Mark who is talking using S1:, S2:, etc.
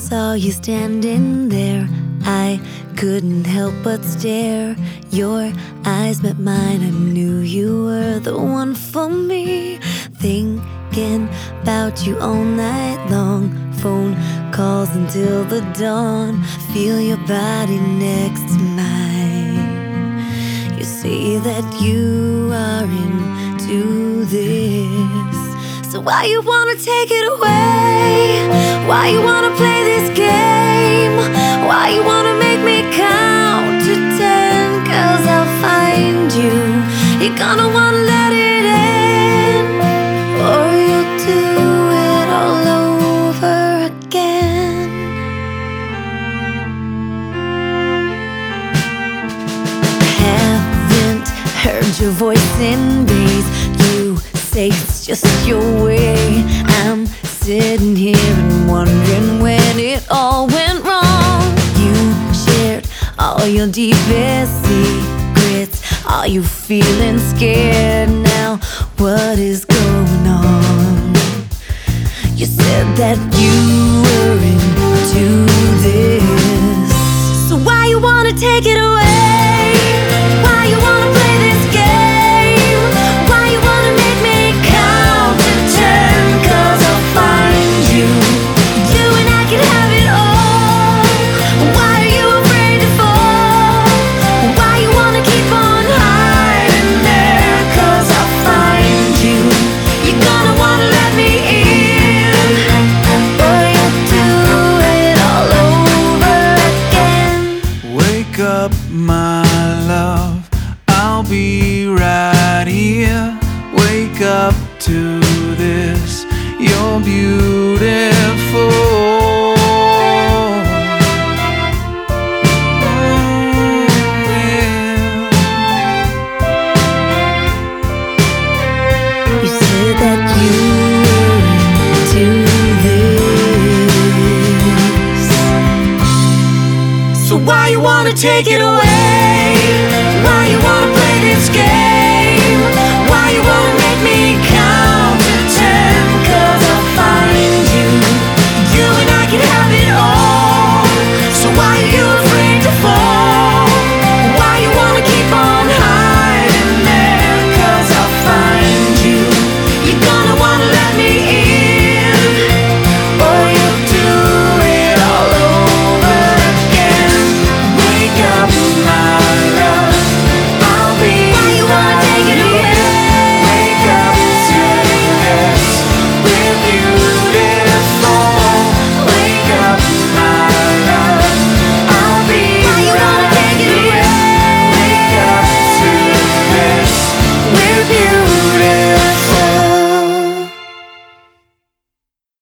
S1: saw you standing there, I couldn't help but stare. Your eyes met mine, I knew you were the one for me. Thinking about you all night long, phone calls until the dawn. Feel your body next to mine. You say that you are into this, so why you wanna take it away? Why you wanna play this game? Why you wanna make me count to 10? 'Cause I'll find you, you're gonna wanna let it in, or you'll do it all over again. Haven't heard your voice in days. You say it's just your way. I'm sitting here and wondering when it all went wrong. You shared all your deepest secrets. Are you feeling scared now? What is going on? You said that you were into this, so why you wanna take it away? Why you wanna play this game? Why you wanna make me count to 10? 'Cause I'll find you, you and I can have it all. Why are you afraid to fall? Why you wanna keep on hiding there? 'Cause I'll find you, you're gonna wanna let me in, or you'll do it all over again.
S2: Wake up, my love, I'll be right here. Wake up to this, you're beautiful.
S1: You said that you were into this, so why you wanna take it away?